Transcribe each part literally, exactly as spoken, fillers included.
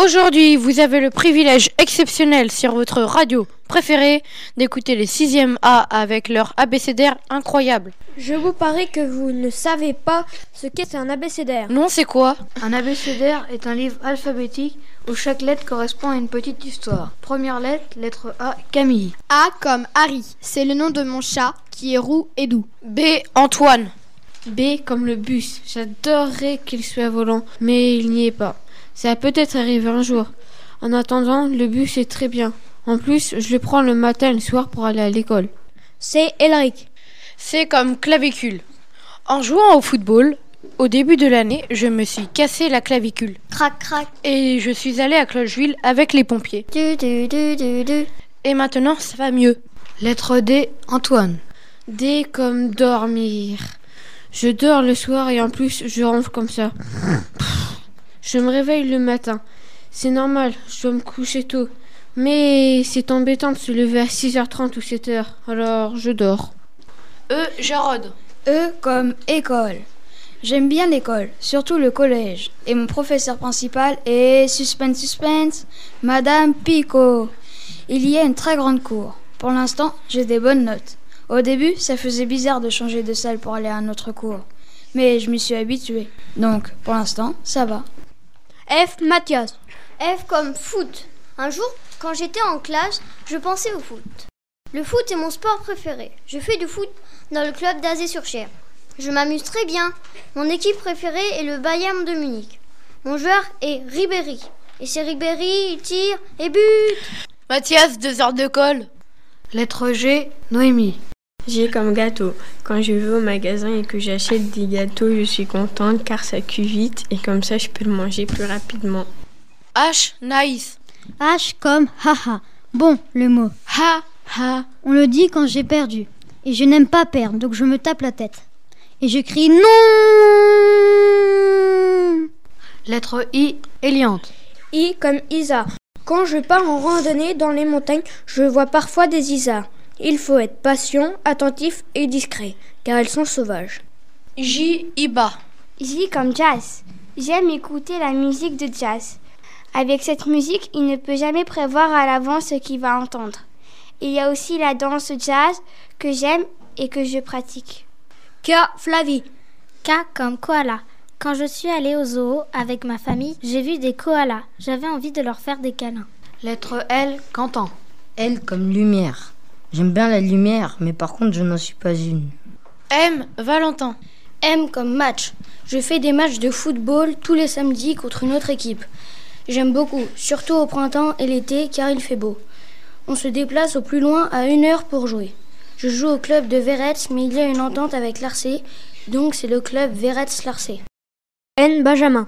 Aujourd'hui, vous avez le privilège exceptionnel sur votre radio préférée d'écouter les sixième A avec leur abécédaire incroyable. Je vous parie que vous ne savez pas ce qu'est un abécédaire. Non, c'est quoi? Un abécédaire est un livre alphabétique où chaque lettre correspond à une petite histoire. Première lettre, lettre A, Camille. A comme Harry, c'est le nom de mon chat qui est roux et doux. B, Antoine. B comme le bus. J'adorerais qu'il soit volant, mais il n'y est pas. Ça va peut-être arriver un jour. En attendant, le bus est très bien. En plus, je le prends le matin et le soir pour aller à l'école. C'est Elric. C comme clavicule. En jouant au football, au début de l'année, je me suis cassé la clavicule. Crac, crac. Et je suis allée à Clocheville avec les pompiers. Du, du, du, du, du. Et maintenant, ça va mieux. Lettre D, Antoine. D comme dormir. Je dors le soir et en plus, je ronfle comme ça. Je me réveille le matin. C'est normal, je dois me coucher tôt. Mais c'est embêtant de se lever à six heures trente ou sept heures. Alors, je dors. E, Jarod. E comme école. J'aime bien l'école, surtout le collège. Et mon professeur principal est, suspense, suspense, Madame Picot. Il y a une très grande cour. Pour l'instant, j'ai des bonnes notes. Au début, ça faisait bizarre de changer de salle pour aller à un autre cours. Mais je m'y suis habituée. Donc, pour l'instant, ça va. F, Mathias. F comme foot. Un jour, quand j'étais en classe, je pensais au foot. Le foot est mon sport préféré. Je fais du foot dans le club d'Azay-sur-Cher. Je m'amuse très bien. Mon équipe préférée est le Bayern de Munich. Mon joueur est Ribéry. Et c'est Ribéry, il tire et bute. Mathias, deux heures de colle. Lettre G, Noémie. G comme gâteau. Quand je vais au magasin et que j'achète des gâteaux, je suis contente car ça cuit vite et comme ça je peux le manger plus rapidement. H, Naïs. H comme haha. Bon, le mot. Ha, ha. On le dit quand j'ai perdu. Et je n'aime pas perdre, donc je me tape la tête. Et je crie non. Lettre I, Eliante. I comme Isa. Quand je pars en randonnée dans les montagnes, je vois parfois des isards. Il faut être patient, attentif et discret, car elles sont sauvages. J, Iba. J comme jazz. J'aime écouter la musique de jazz. Avec cette musique, il ne peut jamais prévoir à l'avance ce qu'il va entendre. Il y a aussi la danse jazz que j'aime et que je pratique. K, Flavie. K comme koala. Quand je suis allée au zoo avec ma famille, j'ai vu des koalas. J'avais envie de leur faire des câlins. Lettre L, Quentin. L comme lumière. J'aime bien la lumière, mais par contre, je n'en suis pas une. M, Valentin. M comme match. Je fais des matchs de football tous les samedis contre une autre équipe. J'aime beaucoup, surtout au printemps et l'été, car il fait beau. On se déplace au plus loin à une heure pour jouer. Je joue au club de Veretz, mais il y a une entente avec Larcé, donc c'est le club Veretz-Larcé. N, Benjamin.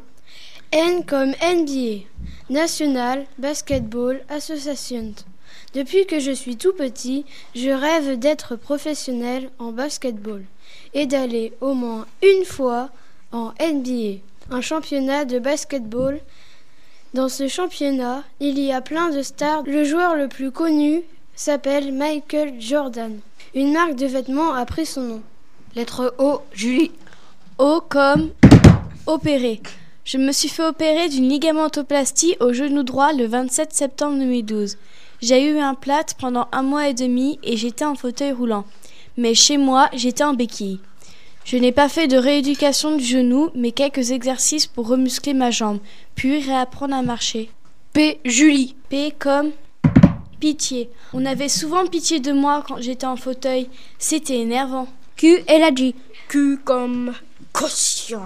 N comme N B A, National Basketball Association. Depuis que je suis tout petit, je rêve d'être professionnel en basketball et d'aller au moins une fois en N B A, un championnat de basketball. Dans ce championnat, il y a plein de stars. Le joueur le plus connu s'appelle Michael Jordan. Une marque de vêtements a pris son nom. Lettre O, Julie. O comme opéré. Je me suis fait opérer d'une ligamentoplastie au genou droit le vingt-sept septembre deux mille douze. J'ai eu un plâtre pendant un mois et demi et j'étais en fauteuil roulant. Mais chez moi, j'étais en béquille. Je n'ai pas fait de rééducation du genou, mais quelques exercices pour remuscler ma jambe, puis réapprendre à marcher. P, Julie. P comme pitié. On avait souvent pitié de moi quand j'étais en fauteuil. C'était énervant. Q, Eladji. Q comme quotient.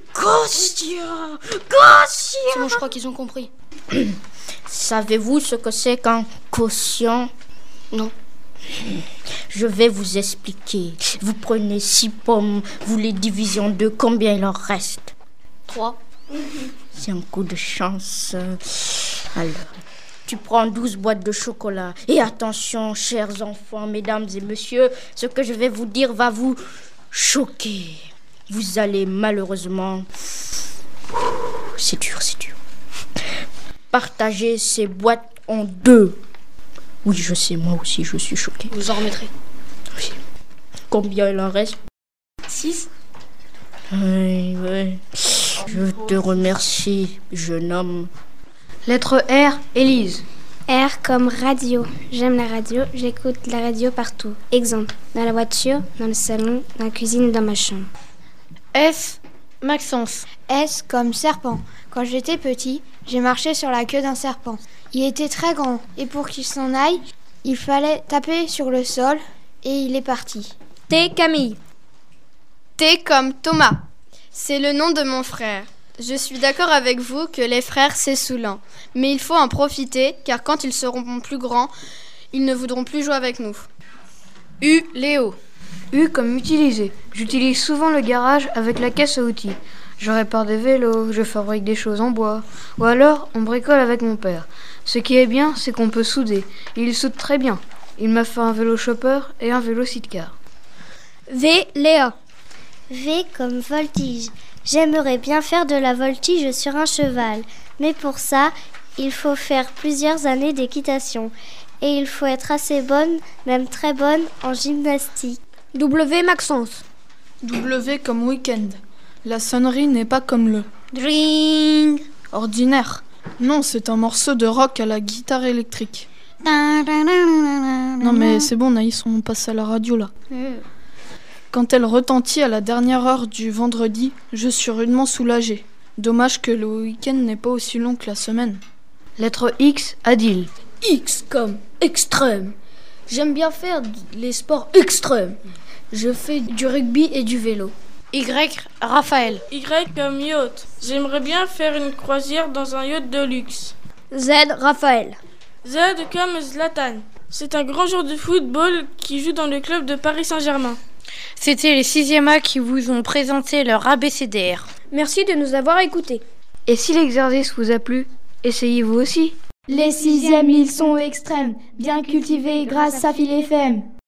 Quotient. Quotient. C'est bon, je crois qu'ils ont compris. Savez-vous ce que c'est qu'un quotient? Non. Je vais vous expliquer. Vous prenez six pommes, vous les divisez en deux, combien il en reste? Trois. C'est un coup de chance. Alors, tu prends douze boîtes de chocolat. Et attention, chers enfants, mesdames et messieurs, ce que je vais vous dire va vous choquer. Vous allez malheureusement... C'est dur, c'est dur. Partager ces boîtes en deux. Oui, je sais, moi aussi, je suis choquée. Vous en remettrez. Oui. Combien il en reste? Six. Oui, oui. Je te remercie, jeune homme. Lettre R, Élise. R comme radio. J'aime la radio, j'écoute la radio partout. Exemple, dans la voiture, dans le salon, dans la cuisine et dans ma chambre. S, Maxence. S comme serpent. Quand j'étais petit, j'ai marché sur la queue d'un serpent. Il était très grand et pour qu'il s'en aille, il fallait taper sur le sol et il est parti. T, Camille. T comme Thomas. C'est le nom de mon frère. Je suis d'accord avec vous que les frères c'est saoulant, mais il faut en profiter car quand ils seront plus grands, ils ne voudront plus jouer avec nous. U, Léo. U comme utiliser. J'utilise souvent le garage avec la caisse à outils. Je répare des vélos, je fabrique des choses en bois, ou alors on bricole avec mon père. Ce qui est bien, c'est qu'on peut souder. Il soude très bien. Il m'a fait un vélo chopper et un vélo sidecar. V, Léa. V comme voltige. J'aimerais bien faire de la voltige sur un cheval, mais pour ça, il faut faire plusieurs années d'équitation. Et il faut être assez bonne, même très bonne, en gymnastique. W, Maxence. W comme week-end. La sonnerie n'est pas comme le Dring. ordinaire. Non, c'est un morceau de rock à la guitare électrique. Non mais c'est bon Naïs, on passe à la radio là. Mm. Quand elle retentit à la dernière heure du vendredi, je suis rudement soulagé. Dommage que le week-end n'est pas aussi long que la semaine. Lettre X, Adil. X comme extrême. J'aime bien faire les sports extrêmes. Je fais du rugby et du vélo. Y, Raphaël. Y comme yacht. J'aimerais bien faire une croisière dans un yacht de luxe. Z, Raphaël. Z comme Zlatan. C'est un grand joueur de football qui joue dans le club de Paris Saint-Germain. C'était les sixième A qui vous ont présenté leur A B C D R. Merci de nous avoir écoutés. Et si l'exercice vous a plu, essayez vous aussi. Les sixièmes, ils sont extrêmes, bien cultivés grâce à Phil F M.